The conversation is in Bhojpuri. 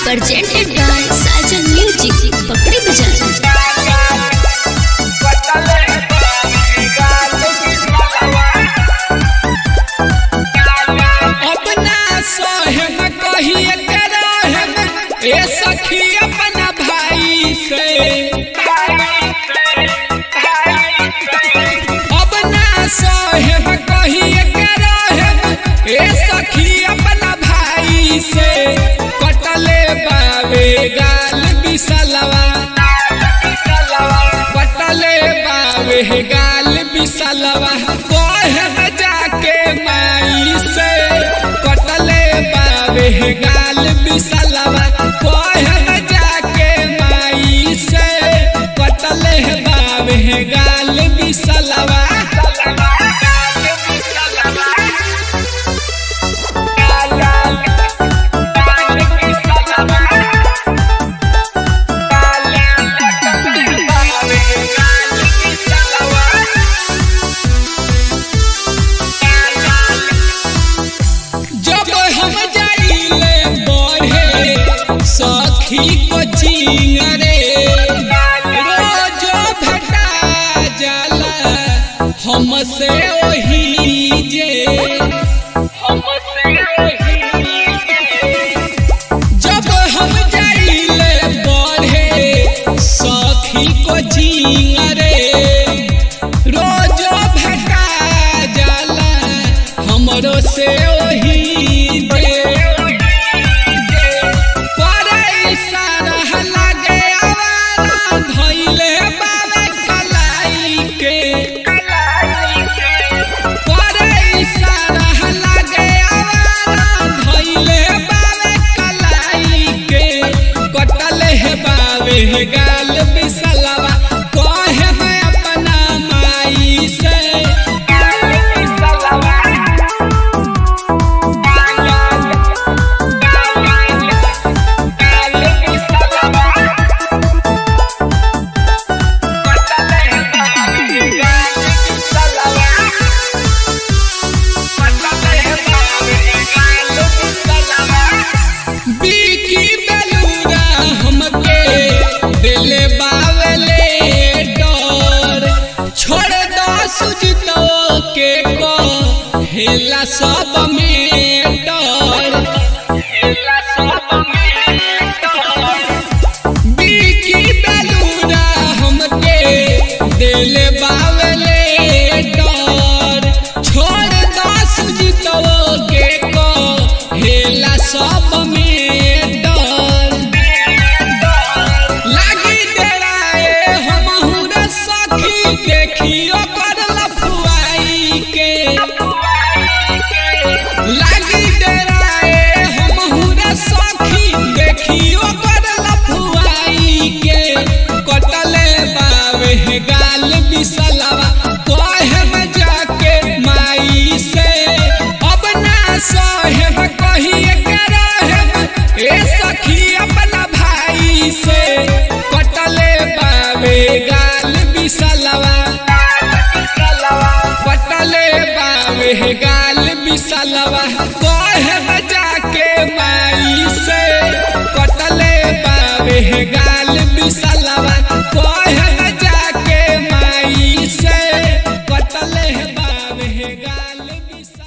presented by Sajan Music. पकड़ी बजा ए सखी अपना भाई से अब ना सहे कहिए ए सखी अपना भाई से कटले बावे गाल बिसलवा कटले बावे गाल बिसलवा कहे जाके माई से कटले बावे गाल बिसलवा कहे जाके माई से कटले बावे गाल बिसलवा सखी को चिंगरे रोज भटा जाला हमसे ओही जे जब हम जाइले बढ़े सखी को चिंगरे रोज भटा जाला हमरो से ओही जे धइले बाबे कलाई के करे इशारा लगे आवारा धइले बाबे कलाई के कटले बाबे गाल बिसलवा कहे मैं अपना माई से के हेला सब में डर बिकी बेलूरा हमके दिल बावले डर छोड़ दो सुजितो के हेला सब में डर लगी डराए हमहुरा सखी देखियो कर लफुआई के लगी डराए हमहुरा सखी देखियो कर लफुआई के कटले बावे गाल बिसलवा कहे जाके माई से अब ना सहे कहिए ए सखी अपना भाई से कटले बावे गाल बिसलवा कटले बावे गाल बिसलवा कहे जाके माई से कटले बावे गाल बिसलवा कहे जाके माई से कटले बावे गाल बिसलवा।